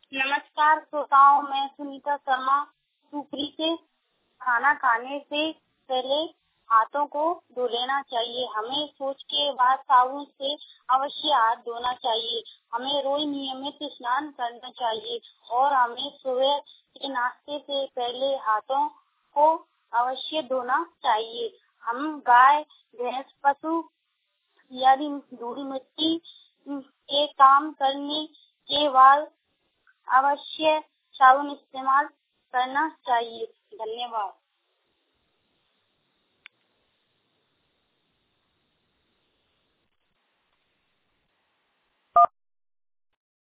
नमस्कार श्रोताओं, मैं सुनीता शर्मा सुपरी से। खाना खाने से पहले हाथों को धो लेना चाहिए। हमें शौच के बाद साबुन से अवश्य हाथ धोना चाहिए। हमें रोज नियमित स्नान करना चाहिए और हमें सुबह के नाश्ते से पहले हाथों को अवश्य धोना चाहिए। हम गाय, भैंस, पशु यदि धूल मिट्टी के काम करने के बाद अवश्य साबुन इस्तेमाल करना चाहिए। धन्यवाद।